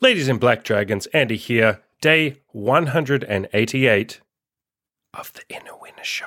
Ladies and Black Dragons, Andy here, day 188 of the Inner Winner Show.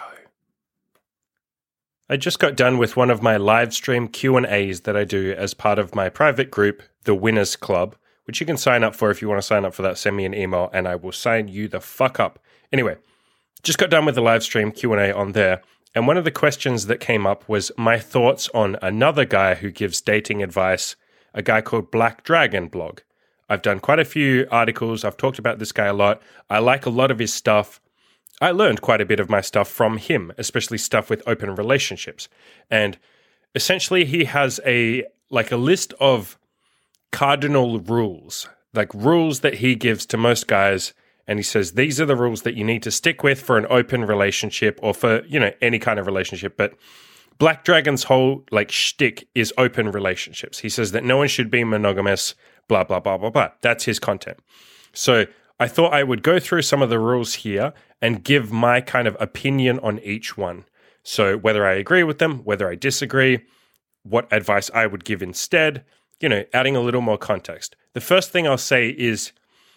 I just got done with one of my live stream Q&As that I do as part of my private group, the Winners Club, which you can sign up for. If you want to sign up for that, send me an email and I will sign you the fuck up. Anyway, just got done with the live stream Q&A on there, and one of the questions that came up was my thoughts on another guy who gives dating advice, a guy called Black Dragon Blog. I've done quite a few articles. I've talked about this guy a lot. I like a lot of his stuff. I learned quite a bit of my stuff from him, especially stuff with open relationships. And essentially he has a list of cardinal rules, like rules that he gives to most guys. And he says, these are the rules that you need to stick with for an open relationship or for, any kind of relationship. But Black Dragon's whole shtick is open relationships. He says that no one should be monogamous, blah, blah, blah, blah, blah. That's his content. So I thought I would go through some of the rules here and give my kind of opinion on each one. So whether I agree with them, whether I disagree, what advice I would give instead, adding a little more context. The first thing I'll say is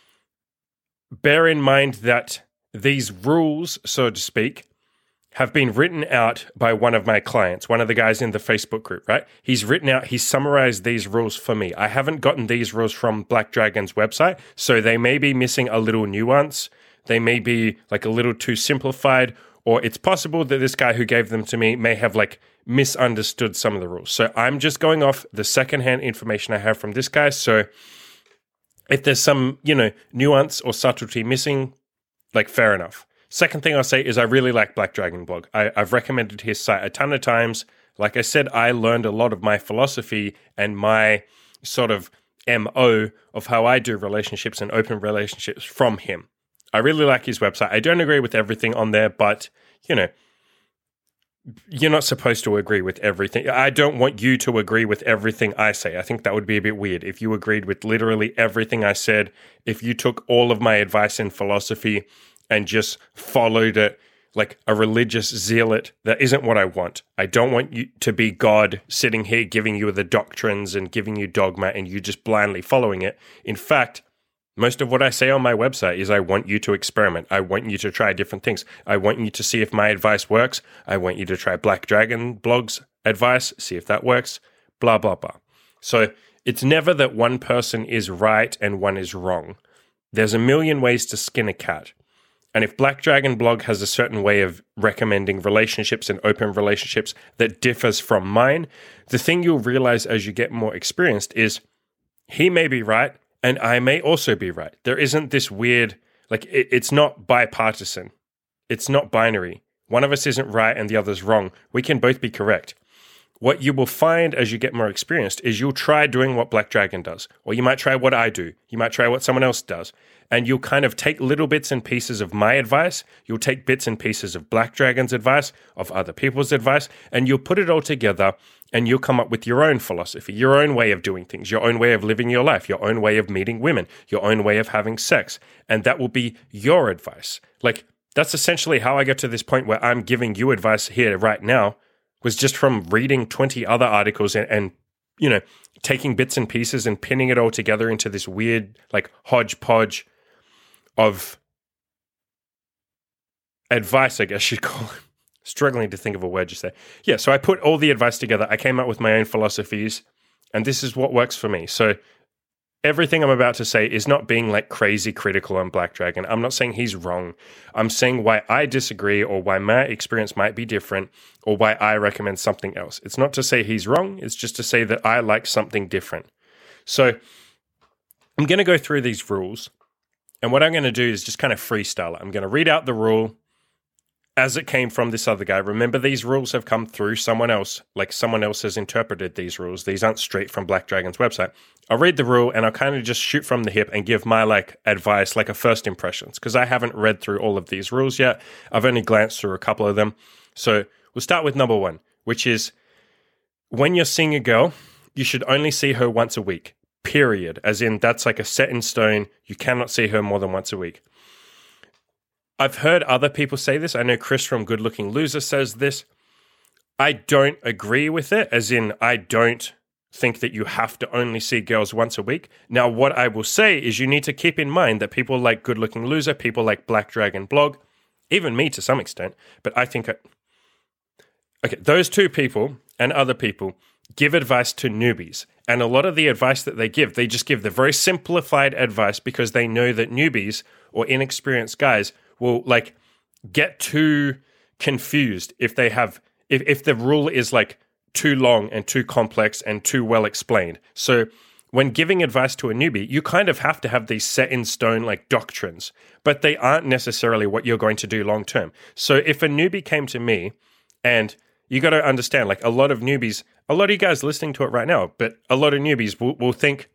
bear in mind that these rules, so to speak, have been written out by one of my clients, one of the guys in the Facebook group, right? He's summarized these rules for me. I haven't gotten these rules from Black Dragon's website, so they may be missing a little nuance. They may be a little too simplified, or it's possible that this guy who gave them to me may have misunderstood some of the rules. So I'm just going off the secondhand information I have from this guy. So if there's some, nuance or subtlety missing, fair enough. Second thing I'll say is I really like Black Dragon Blog. I've recommended his site a ton of times. Like I said, I learned a lot of my philosophy and my sort of MO of how I do relationships and open relationships from him. I really like his website. I don't agree with everything on there, but, you're not supposed to agree with everything. I don't want you to agree with everything I say. I think that would be a bit weird if you agreed with literally everything I said, if you took all of my advice in philosophy and just followed it like a religious zealot. That isn't what I want. I don't want you to be God sitting here giving you the doctrines and giving you dogma and you just blindly following it. In fact, most of what I say on my website is I want you to experiment. I want you to try different things. I want you to see if my advice works. I want you to try Black Dragon Blog's advice, see if that works, blah, blah, blah. So it's never that one person is right and one is wrong. There's a million ways to skin a cat. And if Black Dragon Blog has a certain way of recommending relationships and open relationships that differs from mine, the thing you'll realize as you get more experienced is he may be right and I may also be right. There isn't this weird, it's not bipartisan. It's not binary. One of us isn't right and the other's wrong. We can both be correct. What you will find as you get more experienced is you'll try doing what Black Dragon does, or you might try what I do. You might try what someone else does. And you'll kind of take little bits and pieces of my advice. You'll take bits and pieces of Black Dragon's advice, of other people's advice, and you'll put it all together and you'll come up with your own philosophy, your own way of doing things, your own way of living your life, your own way of meeting women, your own way of having sex. And that will be your advice. That's essentially how I got to this point where I'm giving you advice here right now, was just from reading 20 other articles and taking bits and pieces and pinning it all together into this weird, hodgepodge of advice, I guess you'd call it. Struggling to think of a word just there. Yeah, so I put all the advice together. I came up with my own philosophies, and this is what works for me. So everything I'm about to say is not being crazy critical on Black Dragon. I'm not saying he's wrong. I'm saying why I disagree or why my experience might be different or why I recommend something else. It's not to say he's wrong. It's just to say that I like something different. So I'm going to go through these rules. And what I'm going to do is just kind of freestyle it. I'm going to read out the rule as it came from this other guy. Remember, these rules have come through someone else. Someone else has interpreted these rules. These aren't straight from Black Dragon's website. I'll read the rule and I'll kind of just shoot from the hip and give my advice, a first impressions, because I haven't read through all of these rules yet. I've only glanced through a couple of them. So we'll start with number 1, which is when you're seeing a girl, you should only see her once a week. Period. As in, that's a set in stone. You cannot see her more than once a week. I've heard other people say this. I know Chris from Good Looking Loser says this. I don't agree with it, as in I don't think that you have to only see girls once a week. Now, what I will say is you need to keep in mind that people like Good Looking Loser, people like Black Dragon Blog, even me to some extent, but I think, okay, those two people and other people give advice to newbies. And a lot of the advice that they just give the very simplified advice because they know that newbies or inexperienced guys will like get too confused if the rule is like too long and too complex and too well explained. So when giving advice to a newbie, you kind of have to have these set in stone like doctrines, but they aren't necessarily what you're going to do long term. So if a newbie came to me, and you got to understand, like a lot of newbies, a lot of you guys listening to it right now, but a lot of newbies will think,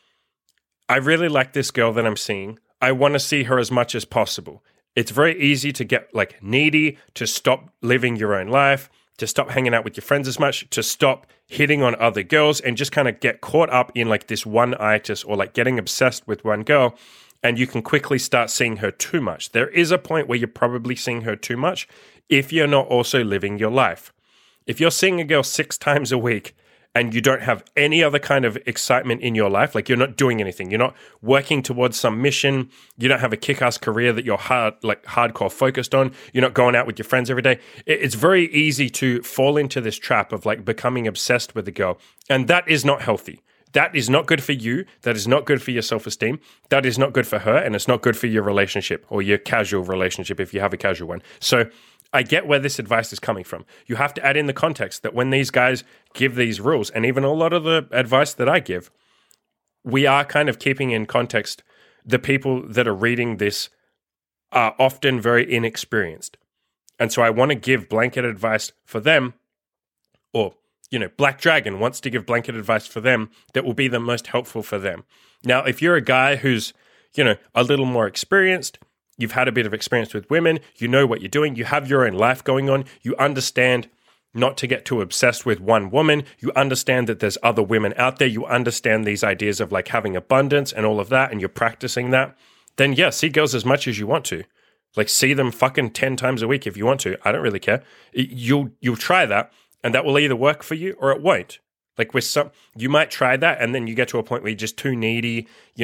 I really like this girl that I'm seeing. I want to see her as much as possible. It's very easy to get like needy, to stop living your own life, to stop hanging out with your friends as much, to stop hitting on other girls and just kind of get caught up in like this one itis or like getting obsessed with one girl. And you can quickly start seeing her too much. There is a point where you're probably seeing her too much if you're not also living your life. If you're seeing a girl 6 times a week and you don't have any other kind of excitement in your life, like you're not doing anything, you're not working towards some mission, you don't have a kick-ass career that you're hardcore focused on, you're not going out with your friends every day, it's very easy to fall into this trap of like becoming obsessed with a girl. And that is not healthy. That is not good for you. That is not good for your self-esteem. That is not good for her. And it's not good for your relationship or your casual relationship if you have a casual one. So I get where this advice is coming from. You have to add in the context that when these guys give these rules, and even a lot of the advice that I give, we are kind of keeping in context the people that are reading this are often very inexperienced. And so I want to give blanket advice for them, or, Black Dragon wants to give blanket advice for them that will be the most helpful for them. Now, if you're a guy who's, a little more experienced, you've had a bit of experience with women, you know what you're doing, you have your own life going on, you understand not to get too obsessed with one woman, you understand that there's other women out there, you understand these ideas of like having abundance and all of that, and you're practicing that, then yeah, see girls as much as you want to. Like see them fucking 10 times a week if you want to. I don't really care. You'll try that, and that will either work for you or it won't. Like with you might try that, and then you get to a point where you're just too needy,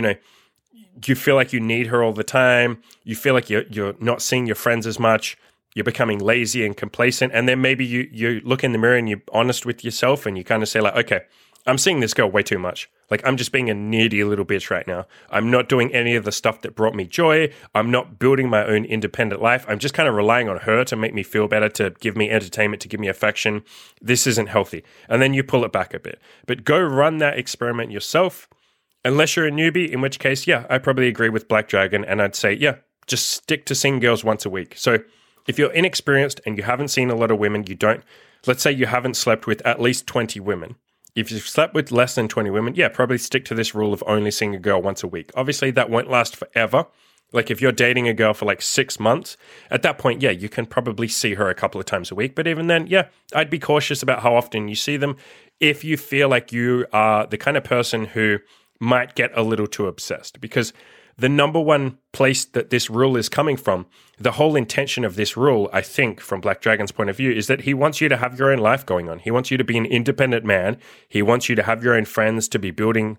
you feel like you need her all the time. You feel like you're not seeing your friends as much. You're becoming lazy and complacent. And then maybe you look in the mirror and you're honest with yourself and you kind of say like, okay, I'm seeing this girl way too much. Like I'm just being a needy little bitch right now. I'm not doing any of the stuff that brought me joy. I'm not building my own independent life. I'm just kind of relying on her to make me feel better, to give me entertainment, to give me affection. This isn't healthy. And then you pull it back a bit. But go run that experiment yourself. Unless you're a newbie, in which case, yeah, I probably agree with Black Dragon, and I'd say, yeah, just stick to seeing girls once a week. So if you're inexperienced and you haven't seen a lot of women, let's say you haven't slept with at least 20 women. If you've slept with less than 20 women, yeah, probably stick to this rule of only seeing a girl once a week. Obviously, that won't last forever. Like if you're dating a girl for like 6 months, at that point, yeah, you can probably see her a couple of times a week. But even then, yeah, I'd be cautious about how often you see them if you feel like you are the kind of person who might get a little too obsessed, because the number one place that this rule is coming from, the whole intention of this rule, I think, from Black Dragon's point of view, is that he wants you to have your own life going on. He wants you to be an independent man. He wants you to have your own friends, to be building,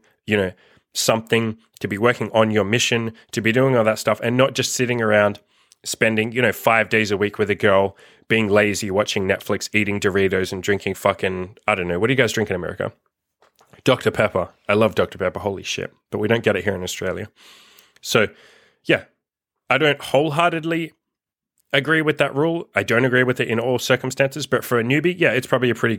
something, to be working on your mission, to be doing all that stuff, and not just sitting around spending, 5 days a week with a girl, being lazy, watching Netflix, eating Doritos, and drinking fucking, I don't know, what do you guys drink in America? Dr. Pepper. I love Dr. Pepper. Holy shit. But we don't get it here in Australia. So, yeah, I don't wholeheartedly agree with that rule. I don't agree with it in all circumstances. But for a newbie, yeah, it's probably a pretty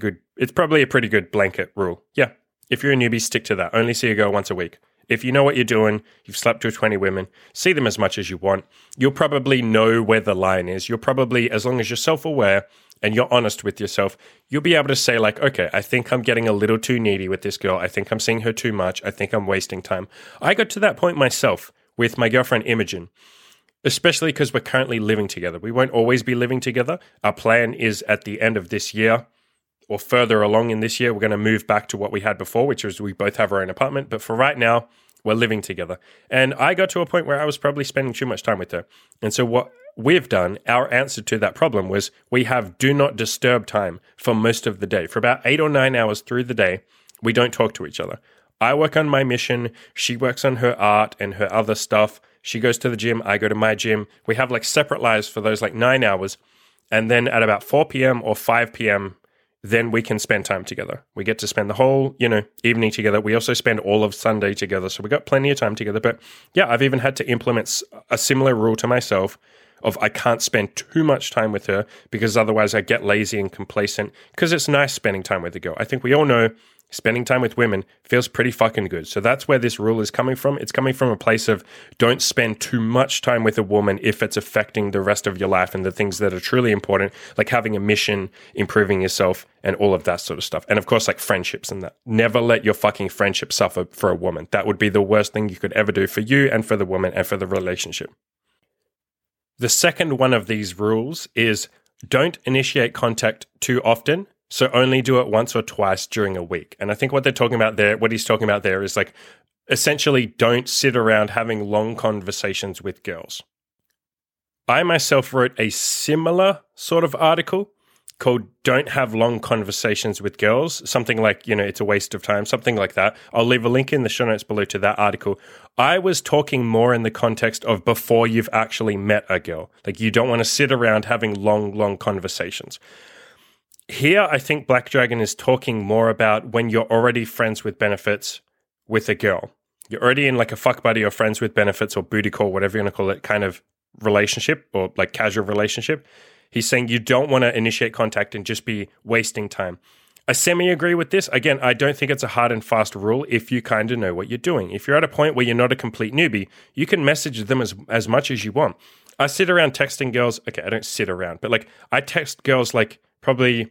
good blanket rule. Yeah, if you're a newbie, stick to that. Only see a girl once a week. If you know what you're doing, you've slept with 20 women, see them as much as you want. You'll probably know where the line is. You'll probably, as long as you're self-aware and you're honest with yourself, you'll be able to say like, okay, I think I'm getting a little too needy with this girl. I think I'm seeing her too much. I think I'm wasting time. I got to that point myself with my girlfriend Imogen, especially because we're currently living together. We won't always be living together. Our plan is at the end of this year or further along in this year, we're going to move back to what we had before, which is we both have our own apartment. But for right now, we're living together. And I got to a point where I was probably spending too much time with her. And so what we've done, our answer to that problem was we have do not disturb time for most of the day. For about 8 or 9 hours through the day, we don't talk to each other. I work on my mission. She works on her art and her other stuff. She goes to the gym. I go to my gym. We have like separate lives for those like 9 hours. And then at about 4 p.m. or 5 p.m., then we can spend time together. We get to spend the whole, evening together. We also spend all of Sunday together. So we got plenty of time together. But yeah, I've even had to implement a similar rule to myself of I can't spend too much time with her because otherwise I get lazy and complacent, because it's nice spending time with a girl. I think we all know spending time with women feels pretty fucking good. So that's where this rule is coming from. It's coming from a place of don't spend too much time with a woman if it's affecting the rest of your life and the things that are truly important, like having a mission, improving yourself, and all of that sort of stuff. And of course, like friendships and that. Never let your fucking friendship suffer for a woman. That would be the worst thing you could ever do for you and for the woman and for the relationship. The second one of these rules is don't initiate contact too often. So only do it once or twice during a week. And I think what he's talking about there is like essentially don't sit around having long conversations with girls. I myself wrote a similar sort of article called Don't Have Long Conversations with Girls, something like, it's a waste of time, something like that. I'll leave a link in the show notes below to that article. I was talking more in the context of before you've actually met a girl. Like you don't want to sit around having long conversations. Here, I think Black Dragon is talking more about when you're already friends with benefits with a girl. You're already in like a fuck buddy or friends with benefits or booty call, whatever you want to call it, kind of relationship or like casual relationship. He's saying you don't want to initiate contact and just be wasting time. I semi-agree with this. Again, I don't think it's a hard and fast rule if you kind of know what you're doing. If you're at a point where you're not a complete newbie, you can message them as much as you want. I sit around texting girls. Okay, I don't sit around, but like I text girls like probably,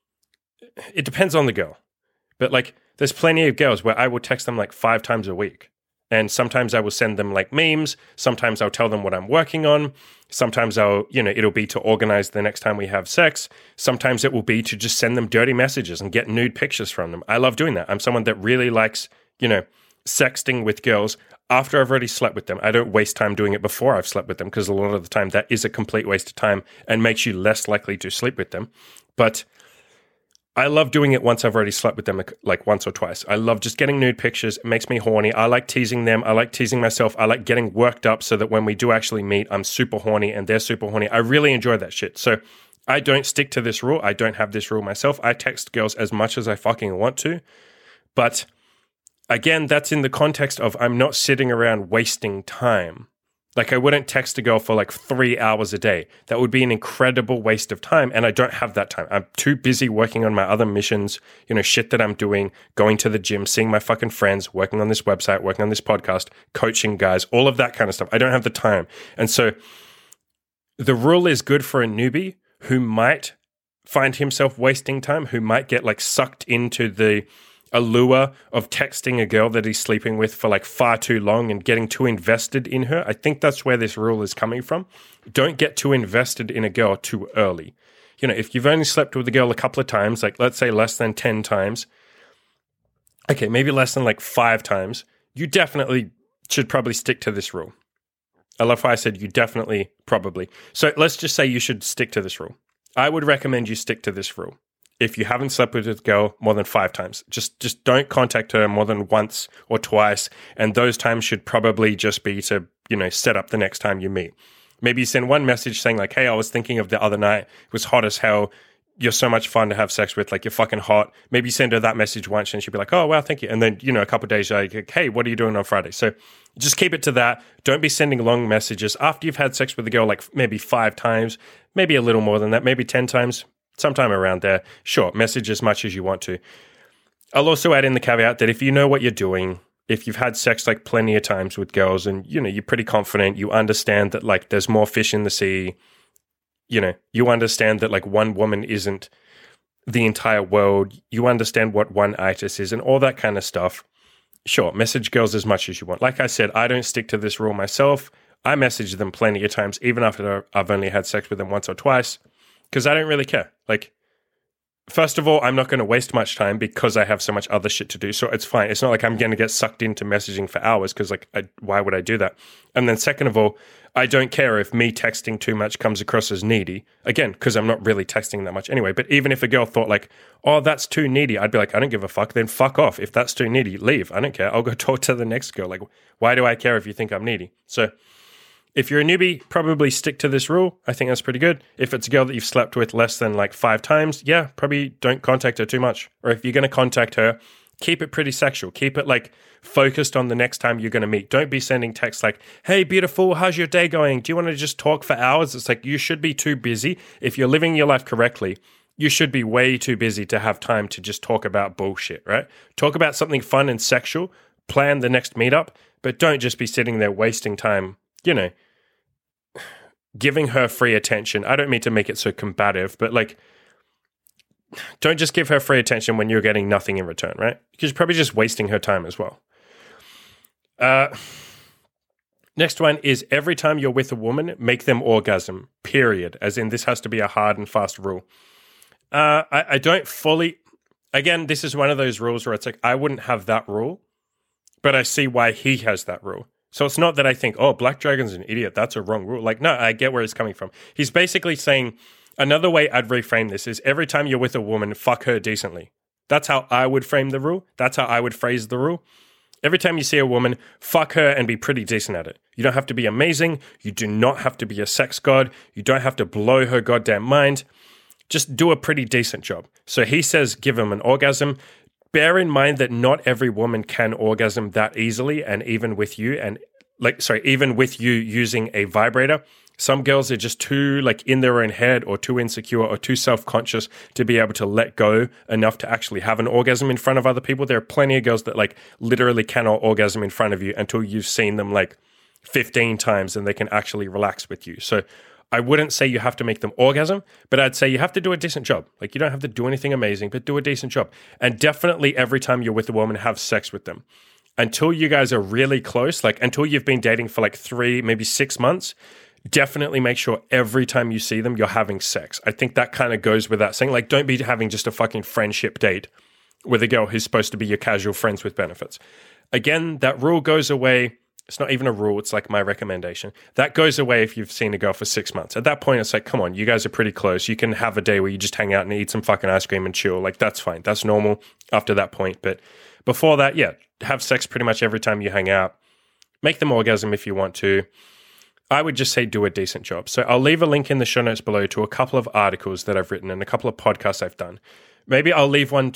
it depends on the girl, but like there's plenty of girls where I will text them like 5 times a week. And sometimes I will send them like memes. Sometimes I'll tell them what I'm working on. Sometimes it'll be to organize the next time we have sex. Sometimes it will be to just send them dirty messages and get nude pictures from them. I love doing that. I'm someone that really likes, sexting with girls after I've already slept with them. I don't waste time doing it before I've slept with them because a lot of the time that is a complete waste of time and makes you less likely to sleep with them. But I love doing it once I've already slept with them like once or twice. I love just getting nude pictures. It makes me horny. I like teasing them. I like teasing myself. I like getting worked up so that when we do actually meet, I'm super horny and they're super horny. I really enjoy that shit. So I don't stick to this rule. I don't have this rule myself. I text girls as much as I fucking want to. But again, that's in the context of I'm not sitting around wasting time. Like I wouldn't text a girl for like 3 hours a day. That would be an incredible waste of time. And I don't have that time. I'm too busy working on my other missions, shit that I'm doing, going to the gym, seeing my fucking friends, working on this website, working on this podcast, coaching guys, all of that kind of stuff. I don't have the time. And so the rule is good for a newbie who might find himself wasting time, who might get like sucked into the allure of texting a girl that he's sleeping with for like far too long and getting too invested in her. I think that's where this rule is coming from. Don't get too invested in a girl too early. If you've only slept with a girl a couple of times, like let's say less than 10 times, okay, maybe less than like 5 times, you definitely should probably stick to this rule. I love how I said you definitely, probably. So let's just say you should stick to this rule. I would recommend you stick to this rule. If you haven't slept with a girl more than 5 times, just don't contact her more than once or twice. And those times should probably just be to, set up the next time you meet. Maybe you send one message saying like, hey, I was thinking of the other night. It was hot as hell. You're so much fun to have sex with. Like you're fucking hot. Maybe you send her that message once and she'll be like, oh, wow, thank you. And then, a couple of days you're like, hey, what are you doing on Friday? So just keep it to that. Don't be sending long messages after you've had sex with a girl, like maybe 5 times, maybe a little more than that, maybe 10 times. Sometime around there, sure, message as much as you want to. I'll also add in the caveat that if you know what you're doing, if you've had sex like plenty of times with girls and, you're pretty confident, you understand that like there's more fish in the sea, you understand that like one woman isn't the entire world, you understand what one itis is and all that kind of stuff, sure, message girls as much as you want. Like I said, I don't stick to this rule myself. I message them plenty of times, even after I've only had sex with them once or twice. Because I don't really care. Like, first of all, I'm not going to waste much time because I have so much other shit to do. So it's fine. It's not like I'm going to get sucked into messaging for hours because why would I do that? And then second of all, I don't care if me texting too much comes across as needy. Again, because I'm not really texting that much anyway. But even if a girl thought like, oh, that's too needy, I'd be like, I don't give a fuck. Then fuck off. If that's too needy, leave. I don't care. I'll go talk to the next girl. Like, why do I care if you think I'm needy? So if you're a newbie, probably stick to this rule. I think that's pretty good. If it's a girl that you've slept with less than like 5 times, yeah, probably don't contact her too much. Or if you're going to contact her, keep it pretty sexual. Keep it like focused on the next time you're going to meet. Don't be sending texts like, hey, beautiful, how's your day going? Do you want to just talk for hours? It's like you should be too busy. If you're living your life correctly, you should be way too busy to have time to just talk about bullshit, right? Talk about something fun and sexual. Plan the next meetup, but don't just be sitting there wasting time, giving her free attention. I don't mean to make it so combative, but like, don't just give her free attention when you're getting nothing in return, right? Because you're probably just wasting her time as well. Next one is every time you're with a woman, make them orgasm, period. As in, this has to be a hard and fast rule. I don't fully, again, this is one of those rules where it's like, I wouldn't have that rule, but I see why he has that rule. So it's not that I think, oh, Black Dragon's an idiot. That's a wrong rule. Like, no, I get where he's coming from. He's basically saying, another way I'd reframe this is every time you're with a woman, fuck her decently. That's how I would frame the rule. That's how I would phrase the rule. Every time you see a woman, fuck her and be pretty decent at it. You don't have to be amazing. You do not have to be a sex god. You don't have to blow her goddamn mind. Just do a pretty decent job. So he says give him an orgasm. Bear in mind that not every woman can orgasm that easily, and even with you even with you using a vibrator, some girls are just too like in their own head or too insecure or too self-conscious to be able to let go enough to actually have an orgasm in front of other people. There are plenty of girls that like literally cannot orgasm in front of you until you've seen them like 15 times and they can actually relax with you. So I wouldn't say you have to make them orgasm, but I'd say you have to do a decent job. Like you don't have to do anything amazing, but do a decent job. And definitely every time you're with a woman, have sex with them. Until you guys are really close, like until you've been dating for like 3, maybe 6 months, definitely make sure every time you see them, you're having sex. I think that kind of goes without saying. Like, don't be having just a fucking friendship date with a girl who's supposed to be your casual friends with benefits. Again, that rule goes away. It's not even a rule. It's like my recommendation. That goes away if you've seen a girl for 6 months. At that point, it's like, come on, you guys are pretty close. You can have a day where you just hang out and eat some fucking ice cream and chill. Like, that's fine. That's normal after that point. But before that, yeah, have sex pretty much every time you hang out. Make them orgasm if you want to. I would just say do a decent job. So I'll leave a link in the show notes below to a couple of articles that I've written and a couple of podcasts I've done. Maybe I'll leave a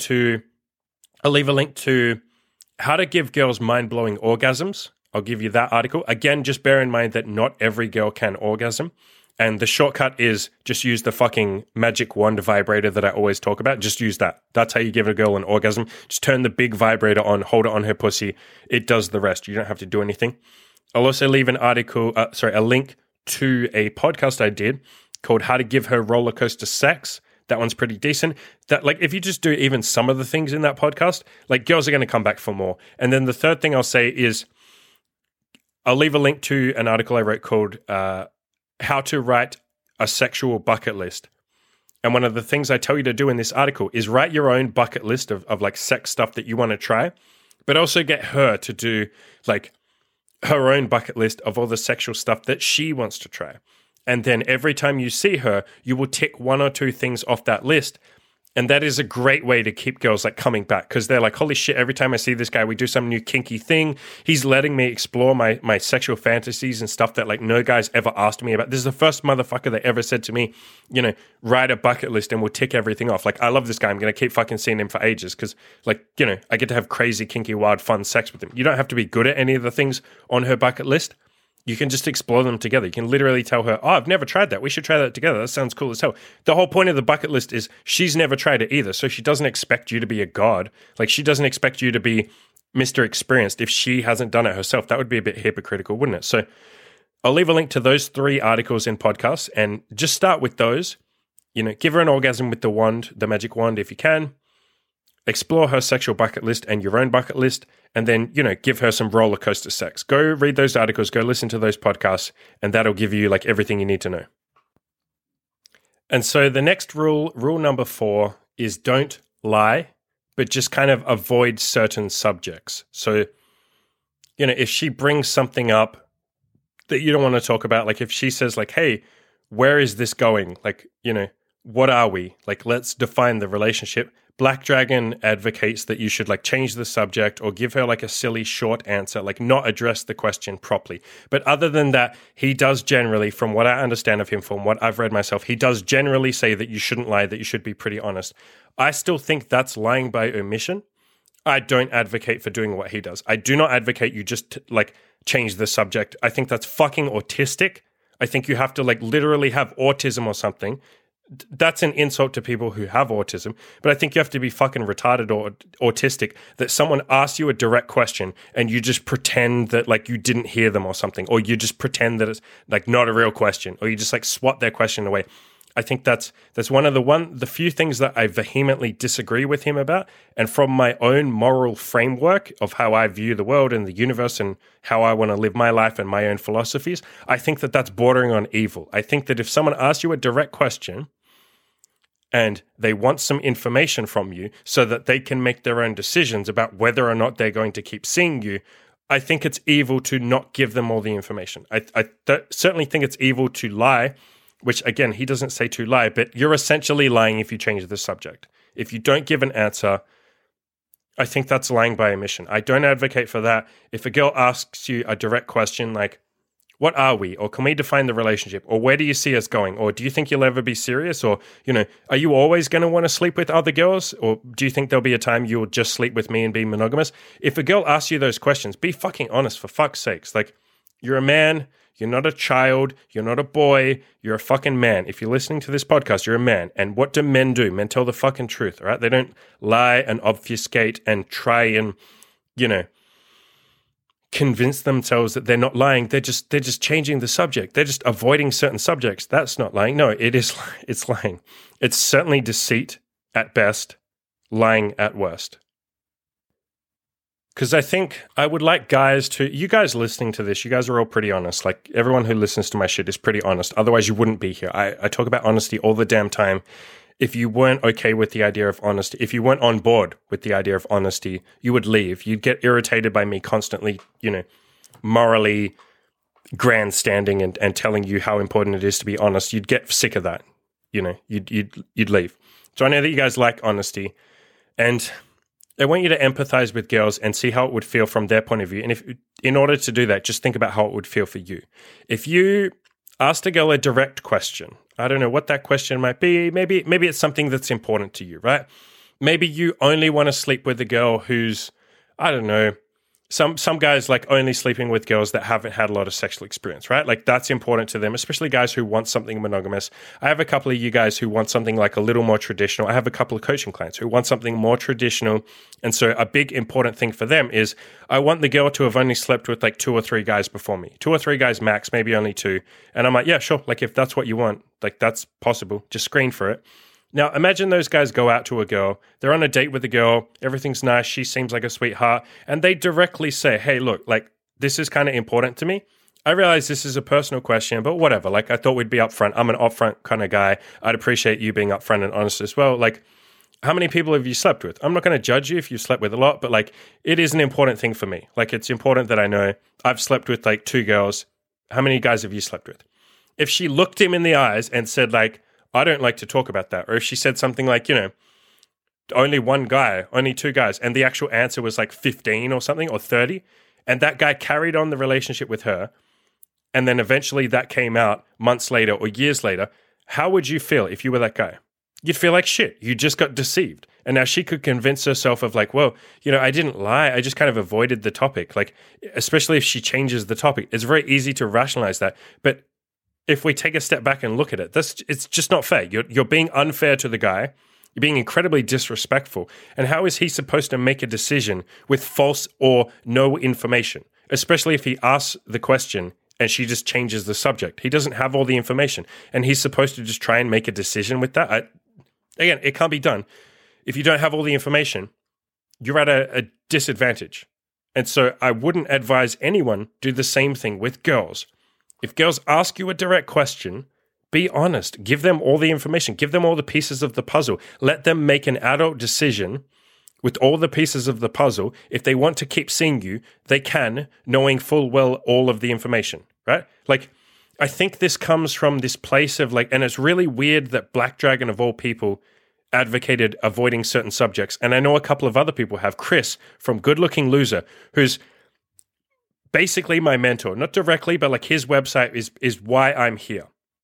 link to how to give girls mind-blowing orgasms. I'll give you that article. Again, just bear in mind that not every girl can orgasm. And the shortcut is just use the fucking magic wand vibrator that I always talk about. Just use that. That's how you give a girl an orgasm. Just turn the big vibrator on, hold it on her pussy. It does the rest. You don't have to do anything. I'll also leave a link to a podcast I did called How to Give Her Roller Coaster Sex. That one's pretty decent. That, like, if you just do even some of the things in that podcast, like, girls are going to come back for more. And then the third thing I'll say is I'll leave a link to an article I wrote called How to Write a Sexual Bucket List. And one of the things I tell you to do in this article is write your own bucket list of like sex stuff that you want to try, but also get her to do like her own bucket list of all the sexual stuff that she wants to try. And then every time you see her, you will tick 1 or 2 things off that list. And that is a great way to keep girls like coming back, because they're like, holy shit, every time I see this guy, we do some new kinky thing. He's letting me explore my sexual fantasies and stuff that like no guy's ever asked me about. This is the first motherfucker that ever said to me, write a bucket list and we'll tick everything off. Like, I love this guy. I'm going to keep fucking seeing him for ages because like, I get to have crazy, kinky, wild, fun sex with him. You don't have to be good at any of the things on her bucket list. You can just explore them together. You can literally tell her, oh, I've never tried that. We should try that together. That sounds cool as hell. The whole point of the bucket list is she's never tried it either. So she doesn't expect you to be a god. Like, she doesn't expect you to be Mr. Experienced if she hasn't done it herself. That would be a bit hypocritical, wouldn't it? So I'll leave a link to those 3 articles in podcasts and just start with those. Give her an orgasm with the wand, the magic wand, if you can. Explore her sexual bucket list and your own bucket list, and then, give her some roller coaster sex. Go read those articles, go listen to those podcasts, and that'll give you like everything you need to know. And so the next rule number 4, is don't lie, but just kind of avoid certain subjects. So, if she brings something up that you don't want to talk about, like if she says like, hey, where is this going? Like, what are we? Like, let's define the relationship. Black Dragon advocates that you should like change the subject or give her like a silly short answer, like not address the question properly. But other than that, he does generally, from what I understand of him, from what I've read myself, he does generally say that you shouldn't lie, that you should be pretty honest. I still think that's lying by omission. I don't advocate for doing what he does. I do not advocate you just like change the subject. I think that's fucking autistic. I think you have to like literally have autism or something. That's an insult to people who have autism, but I think you have to be fucking retarded or autistic that someone asks you a direct question and you just pretend that like you didn't hear them or something, or you just pretend that it's like not a real question, or you just like swat their question away. I think that's one of the few things that I vehemently disagree with him about. And from my own moral framework of how I view the world and the universe and how I want to live my life and my own philosophies, I think that that's bordering on evil. I think that if someone asks you a direct question and they want some information from you so that they can make their own decisions about whether or not they're going to keep seeing you, I think it's evil to not give them all the information. I certainly think it's evil to lie, which again, he doesn't say to lie, but you're essentially lying if you change the subject. If you don't give an answer, I think that's lying by omission. I don't advocate for that. If a girl asks you a direct question like, what are we? Or can we define the relationship? Or where do you see us going? Or do you think you'll ever be serious? Or, are you always going to want to sleep with other girls? Or do you think there'll be a time you'll just sleep with me and be monogamous? If a girl asks you those questions, be fucking honest, for fuck's sakes. Like, you're a man. You're not a child. You're not a boy. You're a fucking man. If you're listening to this podcast, you're a man. And what do men do? Men tell the fucking truth, all right? They don't lie and obfuscate and try and, convince themselves that they're not lying. They're just changing the subject. They're just avoiding certain subjects. That's not lying. No, it's lying. It's certainly deceit at best, lying at worst. Because I think I would like you guys listening to this, you guys are all pretty honest. Like everyone who listens to my shit is pretty honest. Otherwise you wouldn't be here. I talk about honesty all the damn time. If you weren't okay with the idea of honesty, if you weren't on board with the idea of honesty, you would leave. You'd get irritated by me constantly, morally grandstanding and telling you how important it is to be honest. You'd get sick of that. You'd leave. So I know that you guys like honesty, and I want you to empathize with girls and see how it would feel from their point of view. And if, in order to do that, just think about how it would feel for you. If you asked a girl a direct question, I don't know what that question might be. Maybe it's something that's important to you, right? Maybe you only want to sleep with a girl who's, I don't know, some guys like only sleeping with girls that haven't had a lot of sexual experience, right? Like that's important to them, especially guys who want something monogamous. I have a couple of you guys who want something like a little more traditional. I have a couple of coaching clients who want something more traditional. And so a big important thing for them is I want the girl to have only slept with like 2 or 3 guys before me. 2 or 3 guys max, maybe only 2. And I'm like, yeah, sure. Like if that's what you want, like that's possible. Just screen for it. Now, imagine those guys go out to a girl, they're on a date with a girl, everything's nice, she seems like a sweetheart, and they directly say, hey, look, like, this is kind of important to me. I realize this is a personal question, but whatever, like, I thought we'd be upfront. I'm an upfront kind of guy. I'd appreciate you being upfront and honest as well. Like, how many people have you slept with? I'm not going to judge you if you've slept with a lot, but, like, it is an important thing for me. Like, it's important that I know I've slept with, like, 2 girls. How many guys have you slept with? If she looked him in the eyes and said, like, I don't like to talk about that. Or if she said something like, only 1 guy, only 2 guys, and the actual answer was like 15 or something or 30, and that guy carried on the relationship with her, and then eventually that came out months later or years later, how would you feel if you were that guy? You'd feel like shit. You just got deceived. And now she could convince herself of like, well, I didn't lie. I just kind of avoided the topic. Like, especially if she changes the topic, it's very easy to rationalize that. But if we take a step back and look at it, it's just not fair. You're being unfair to the guy. You're being incredibly disrespectful. And how is he supposed to make a decision with false or no information, especially if he asks the question and she just changes the subject? He doesn't have all the information, and he's supposed to just try and make a decision with that. Again, it can't be done. If you don't have all the information, you're at a disadvantage. And so I wouldn't advise anyone do the same thing with girls. If girls ask you a direct question, Be honest. Give them all the information. Give them all the pieces of the puzzle. Let them make an adult decision with all the pieces of the puzzle. If they want to keep seeing you, they can, knowing full well all of the information, right? Like, I think this comes from this place of like, and it's really weird that Black Dragon of all people advocated avoiding certain subjects. And I know a couple of other people have. Chris from Good Looking Loser, who's basically my mentor, not directly, but like his website is why I'm here.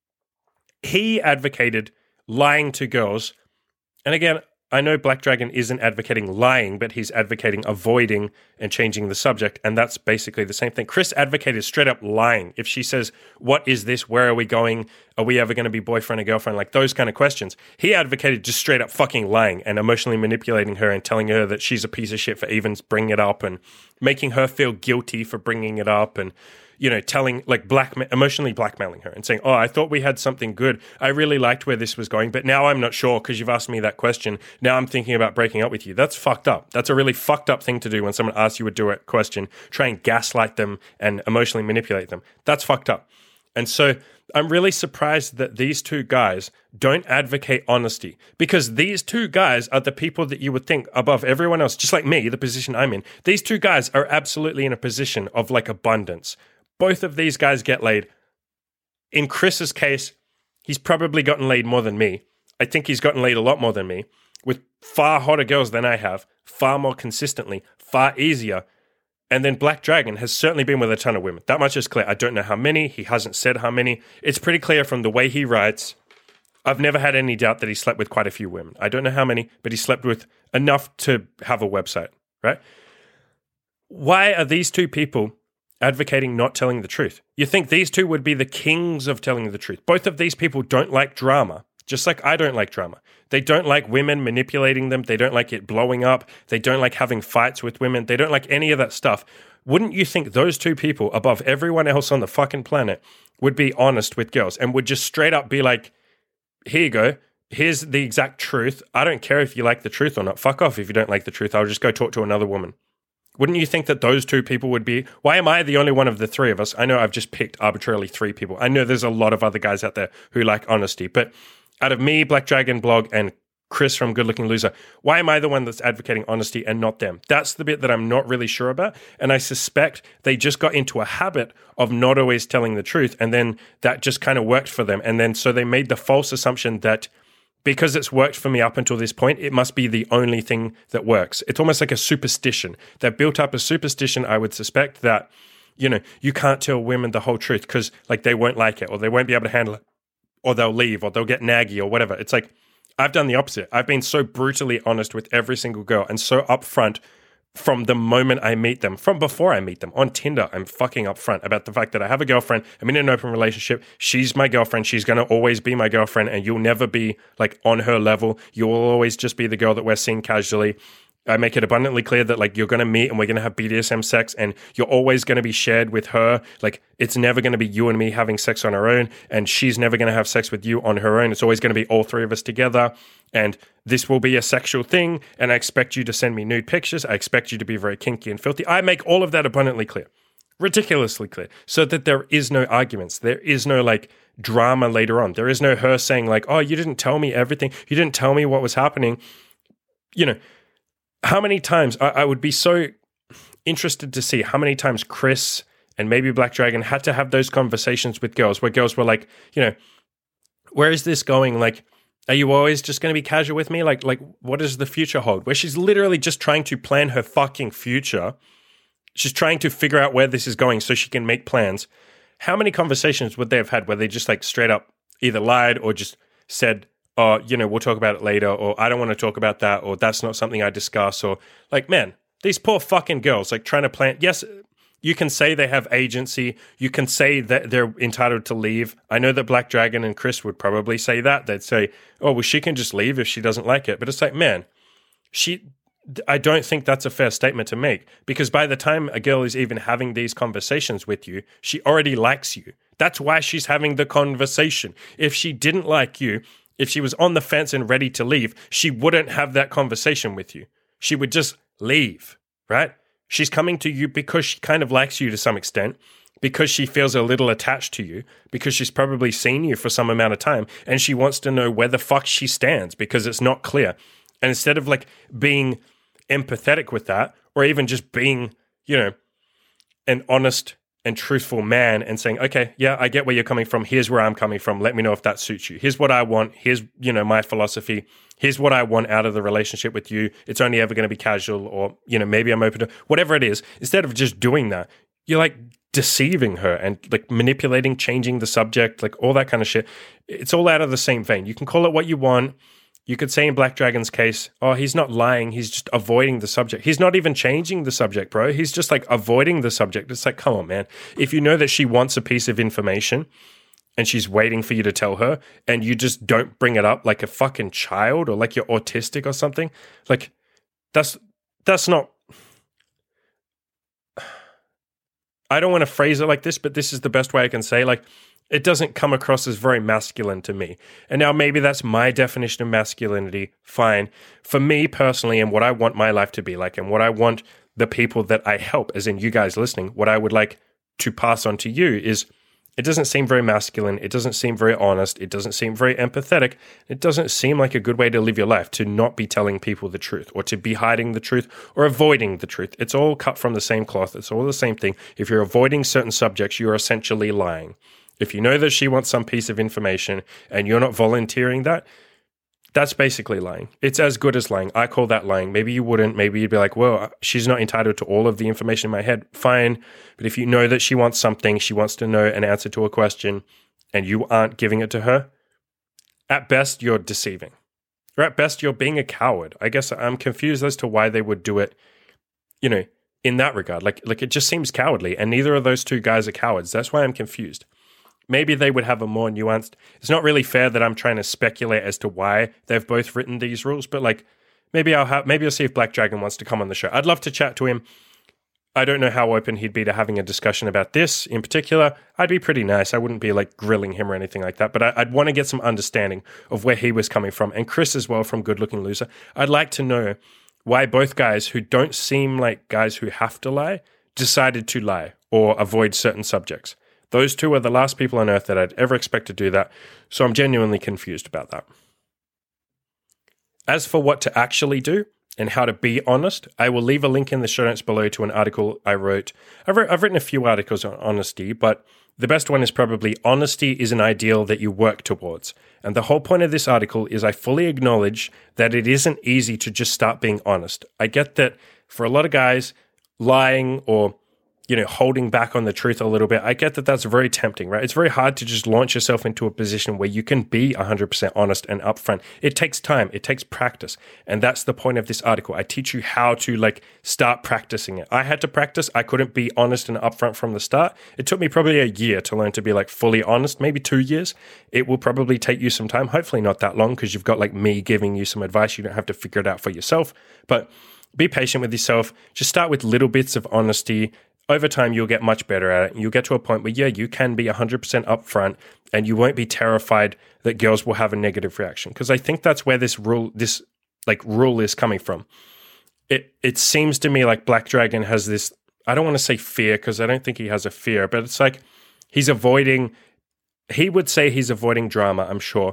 He advocated lying to girls. And again, I know Black Dragon isn't advocating lying, but he's advocating avoiding and changing the subject. And that's basically the same thing. Chris advocated straight up lying. If she says, what is this? Where are we going? Are we ever going to be boyfriend or girlfriend? Like those kind of questions. He advocated just straight up fucking lying and emotionally manipulating her and telling her that she's a piece of shit for even bringing it up and making her feel guilty for bringing it up and, you know, telling, like, emotionally blackmailing her and saying, oh, I thought we had something good. I really liked where this was going, but now I'm not sure because you've asked me that question. Now I'm thinking about breaking up with you. That's fucked up. That's a really fucked up thing to do when someone asks you a direct question, try and gaslight them and emotionally manipulate them. That's fucked up. And so I'm really surprised that these two guys don't advocate honesty, because these two guys are the people that you would think above everyone else, just like me, the position I'm in. These two guys are absolutely in a position of like abundance. Both of these guys get laid. In Chris's case, he's probably gotten laid more than me. I think he's gotten laid a lot more than me, with far hotter girls than I have, far more consistently, far easier. And then Black Dragon has certainly been with a ton of women. That much is clear. I don't know how many. He hasn't said how many. It's pretty clear from the way he writes. I've never had any doubt that he slept with quite a few women. I don't know how many, but he slept with enough to have a website, right? Why are these two people advocating not telling the truth? You think these two would be the kings of telling the truth. Both of these people don't like drama, just like I don't like drama. They don't like women manipulating them. They don't like it blowing up. They don't like having fights with women. They don't like any of that stuff. Wouldn't you think those two people, above everyone else on the fucking planet, would be honest with girls and would just straight up be like, here you go. Here's the exact truth. I don't care if you like the truth or not. Fuck off if you don't like the truth. I'll just go talk to another woman. Wouldn't you think that those two people would be... Why am I the only one of the three of us? I know I've just picked arbitrarily 3 people. I know there's a lot of other guys out there who like honesty. But out of me, Black Dragon Blog, and Chris from Good Looking Loser, why am I the one that's advocating honesty and not them? That's the bit that I'm not really sure about. And I suspect they just got into a habit of not always telling the truth. And then that just kind of worked for them. And then so they made the false assumption that because it's worked for me up until this point, it must be the only thing that works. It's almost like a superstition. They've built up a superstition, I would suspect, that, you know, you can't tell women the whole truth because, like, they won't like it or they won't be able to handle it or they'll leave or they'll get naggy or whatever. It's like, I've done the opposite. I've been so brutally honest with every single girl and so upfront from the moment I meet them, from before I meet them. On Tinder, I'm fucking upfront about the fact that I have a girlfriend. I'm in an open relationship. She's my girlfriend. She's going to always be my girlfriend, and you'll never be like on her level. You will always just be the girl that we're seeing casually. I make it abundantly clear that, like, you're going to meet and we're going to have BDSM sex and you're always going to be shared with her. Like, it's never going to be you and me having sex on our own, and she's never going to have sex with you on her own. It's always going to be all 3 of us together, and this will be a sexual thing, and I expect you to send me nude pictures. I expect you to be very kinky and filthy. I make all of that abundantly clear, ridiculously clear, so that there is no arguments. There is no, like, drama later on. There is no her saying, like, oh, you didn't tell me everything. You didn't tell me what was happening. You know, how many times, I would be so interested to see how many times Chris and maybe Black Dragon had to have those conversations with girls where girls were like, you know, where is this going? Like, are you always just going to be casual with me? Like, what does the future hold? Where she's literally just trying to plan her fucking future. She's trying to figure out where this is going so she can make plans. How many conversations would they have had where they just, like, straight up either lied or just said, oh, you know, we'll talk about it later, or I don't want to talk about that, or that's not something I discuss, or, like, man, these poor fucking girls, like, trying to plan. Yes, you can say they have agency. You can say that they're entitled to leave. I know that Black Dragon and Chris would probably say that. They'd say, oh, well, she can just leave if she doesn't like it. But it's like, man, I don't think that's a fair statement to make, because by the time a girl is even having these conversations with you, she already likes you. That's why she's having the conversation. If she didn't like you, if she was on the fence and ready to leave, she wouldn't have that conversation with you. She would just leave, right? She's coming to you because she kind of likes you to some extent. because she feels a little attached to you, because she's probably seen you for some amount of time, and she wants to know where the fuck she stands because it's not clear. And instead of like being empathetic with that, or even just being, an honest and truthful man and saying, okay, yeah, I get where you're coming from. Here's where I'm coming from. Let me know if that suits you. Here's what I want. Here's, my philosophy. Here's what I want out of the relationship with you. It's only ever going to be casual, or, maybe I'm open to whatever it is. Instead of just doing that, you're like deceiving her and like manipulating, changing the subject, like all that kind of shit. It's all out of the same vein. You can call it what you want. You could say in Black Dragon's case, oh, he's not lying. He's just avoiding the subject. He's not even changing the subject, bro. He's just like avoiding the subject. It's like, come on, man. If you know that she wants a piece of information and she's waiting for you to tell her and you just don't bring it up like a fucking child or like you're autistic or something, like that's not... I don't want to phrase it like this, but this is the best way I can say, like, it doesn't come across as very masculine to me. And now maybe that's my definition of masculinity. Fine. For me personally, and what I want my life to be like, and what I want the people that I help, as in you guys listening, what I would like to pass on to you is, it doesn't seem very masculine. It doesn't seem very honest. It doesn't seem very empathetic. It doesn't seem like a good way to live your life, to not be telling people the truth, or to be hiding the truth, or avoiding the truth. It's all cut from the same cloth. It's all the same thing. If you're avoiding certain subjects, you're essentially lying. If you know that she wants some piece of information and you're not volunteering that, that's basically lying. It's as good as lying. I call that lying. Maybe you wouldn't. Maybe you'd be like, well, she's not entitled to all of the information in my head. Fine. But if you know that she wants something, she wants to know an answer to a question, and you aren't giving it to her, at best, you're deceiving. Or at best, you're being a coward. I guess I'm confused as to why they would do it, in that regard. Like it just seems cowardly, and neither of those two guys are cowards. That's why I'm confused. Maybe they would have a more nuanced... It's not really fair that I'm trying to speculate as to why they've both written these rules, but like maybe I'll see if Black Dragon wants to come on the show. I'd love to chat to him. I don't know how open he'd be to having a discussion about this in particular. I'd be pretty nice. I wouldn't be like grilling him or anything like that, but I'd want to get some understanding of where he was coming from. And Chris as well from Good Looking Loser. I'd like to know why both guys who don't seem like guys who have to lie decided to lie or avoid certain subjects. Those two are the last people on earth that I'd ever expect to do that, so I'm genuinely confused about that. As for what to actually do and how to be honest, I will leave a link in the show notes below to an article I wrote. I've written a few articles on honesty, but the best one is probably honesty is an ideal that you work towards. And the whole point of this article is I fully acknowledge that it isn't easy to just start being honest. I get that for a lot of guys, lying or holding back on the truth a little bit, I get that that's very tempting, right? It's very hard to just launch yourself into a position where you can be 100% honest and upfront. It takes time. It takes practice. And that's the point of this article. I teach you how to start practicing it. I had to practice. I couldn't be honest and upfront from the start. It took me probably a year to learn to be fully honest, maybe 2 years. It will probably take you some time, hopefully not that long, because you've got me giving you some advice. You don't have to figure it out for yourself, but be patient with yourself. Just start with little bits of honesty. Over time, you'll get much better at it. And you'll get to a point where, you can be 100% upfront and you won't be terrified that girls will have a negative reaction. Because I think that's where this rule is coming from. It seems to me like Black Dragon has this, I don't want to say fear because I don't think he has a fear, but it's like he would say he's avoiding drama, I'm sure.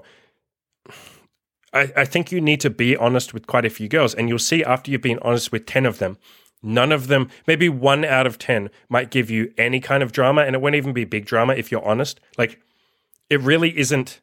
I think you need to be honest with quite a few girls, and you'll see after you've been honest with 10 of them, none of them, maybe 1 out of 10 might give you any kind of drama, and it won't even be big drama if you're honest. It really isn't.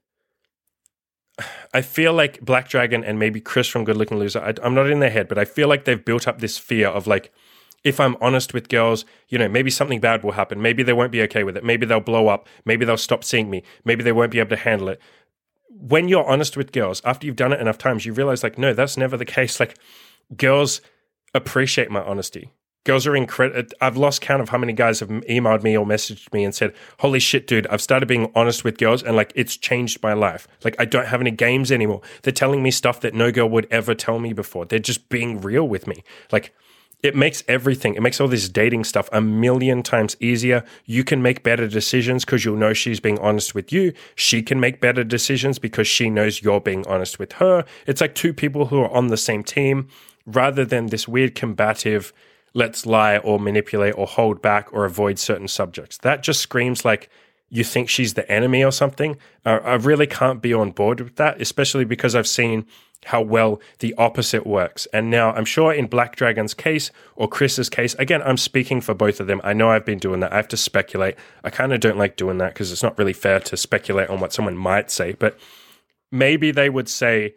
I feel like Black Dragon and maybe Chris from Good Looking Loser, I'm not in their head, but I feel like they've built up this fear of if I'm honest with girls, maybe something bad will happen. Maybe they won't be okay with it. Maybe they'll blow up. Maybe they'll stop seeing me. Maybe they won't be able to handle it. When you're honest with girls, after you've done it enough times, you realize no, that's never the case. Girls appreciate my honesty. Girls are incredible. I've lost count of how many guys have emailed me or messaged me and said, holy shit, dude, I've started being honest with girls and it's changed my life. I don't have any games anymore. They're telling me stuff that no girl would ever tell me before. They're just being real with me. It makes everything, it makes all this dating stuff a million times easier. You can make better decisions because you'll know she's being honest with you. She can make better decisions because she knows you're being honest with her. It's like two people who are on the same team rather than this weird combative, let's lie or manipulate or hold back or avoid certain subjects. That just screams like you think she's the enemy or something. I really can't be on board with that, especially because I've seen how well the opposite works. And now I'm sure in Black Dragon's case or Chris's case, again, I'm speaking for both of them. I know I've been doing that. I have to speculate. I kind of don't like doing that because it's not really fair to speculate on what someone might say. But maybe they would say,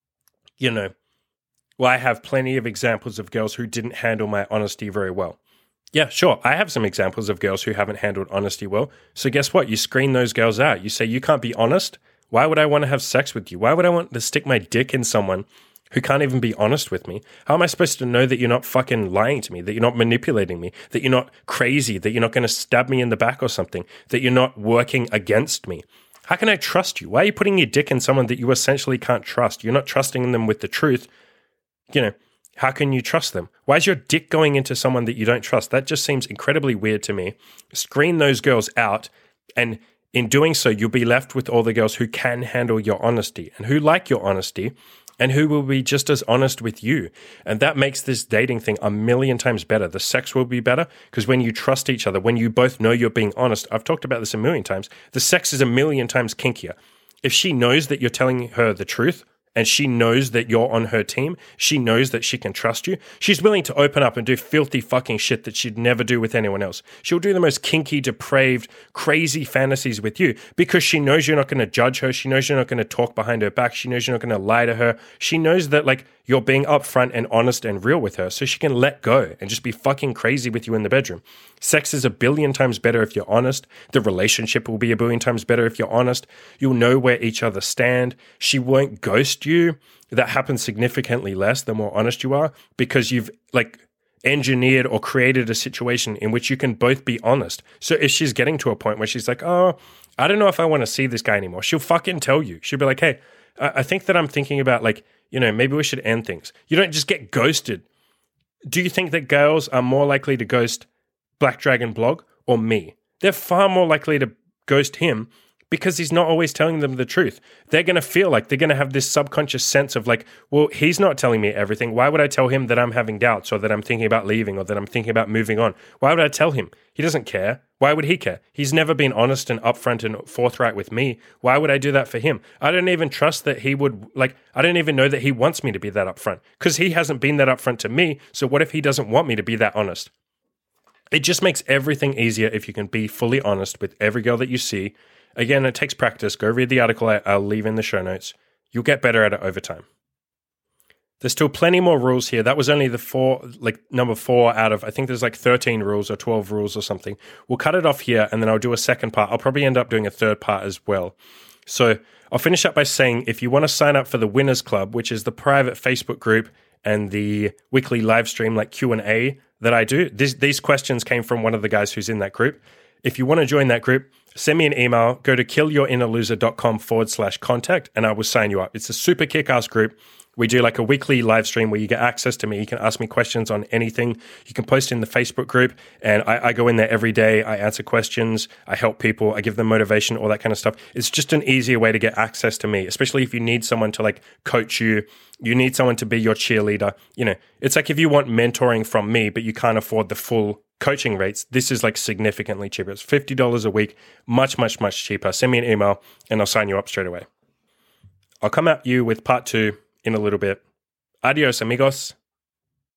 you know, well, I have plenty of examples of girls who didn't handle my honesty very well. Yeah, sure. I have some examples of girls who haven't handled honesty well. So guess what? You screen those girls out. You say, you can't be honest. Why would I want to have sex with you? Why would I want to stick my dick in someone who can't even be honest with me? How am I supposed to know that you're not fucking lying to me, that you're not manipulating me, that you're not crazy, that you're not going to stab me in the back or something, that you're not working against me? How can I trust you? Why are you putting your dick in someone that you essentially can't trust? You're not trusting them with the truth. You know, how can you trust them? Why is your dick going into someone that you don't trust? That just seems incredibly weird to me. Screen those girls out, and in doing so, you'll be left with all the girls who can handle your honesty and who like your honesty and who will be just as honest with you. And that makes this dating thing a million times better. The sex will be better because when you trust each other, when you both know you're being honest, I've talked about this a million times, the sex is a million times kinkier. If she knows that you're telling her the truth, and she knows that you're on her team, she knows that she can trust you, she's willing to open up and do filthy fucking shit that she'd never do with anyone else. She'll do the most kinky, depraved, crazy fantasies with you because she knows you're not going to judge her. She knows you're not going to talk behind her back. She knows you're not going to lie to her. She knows that like you're being upfront and honest and real with her, so she can let go and just be fucking crazy with you in the bedroom. Sex is a billion times better if you're honest. The relationship will be a billion times better if you're honest. You'll know where each other stand. She won't ghost you. That happens significantly less the more honest you are because you've like engineered or created a situation in which you can both be honest. So if she's getting to a point where she's like, oh, I don't know if I want to see this guy anymore, she'll fucking tell you. She'll be like, hey, I think that I'm thinking about like, you know, maybe we should end things. You don't just get ghosted. Do you think that girls are more likely to ghost Black Dragon Blog or me? They're far more likely to ghost him because he's not always telling them the truth. They're going to feel like they're going to have this subconscious sense of like, well, he's not telling me everything. Why would I tell him that I'm having doubts or that I'm thinking about leaving or that I'm thinking about moving on? Why would I tell him? He doesn't care. Why would he care? He's never been honest and upfront and forthright with me. Why would I do that for him? I don't even trust that he would, like, I don't even know that he wants me to be that upfront because he hasn't been that upfront to me. So what if he doesn't want me to be that honest? It just makes everything easier if you can be fully honest with every girl that you see. Again, it takes practice. Go read the article I'll leave in the show notes. You'll get better at it over time. There's still plenty more rules here. That was only number 4 out of, I think there's like 13 rules or 12 rules or something. We'll cut it off here and then I'll do a second part. I'll probably end up doing a third part as well. So I'll finish up by saying if you want to sign up for the Winners Club, which is the private Facebook group and the weekly live stream like Q&A that I do, these questions came from one of the guys who's in that group. If you want to join that group, send me an email, go to killyourinnerloser.com/contact and I will sign you up. It's a super kick-ass group. We do like a weekly live stream where you get access to me. You can ask me questions on anything. You can post in the Facebook group and I go in there every day. I answer questions. I help people. I give them motivation, all that kind of stuff. It's just an easier way to get access to me, especially if you need someone to like coach you. You need someone to be your cheerleader. You know, it's like if you want mentoring from me, but you can't afford the full coaching rates, this is like significantly cheaper. It's $50 a week, much, much, much cheaper. Send me an email and I'll sign you up straight away. I'll come at you with part 2 in a little bit. Adios, amigos.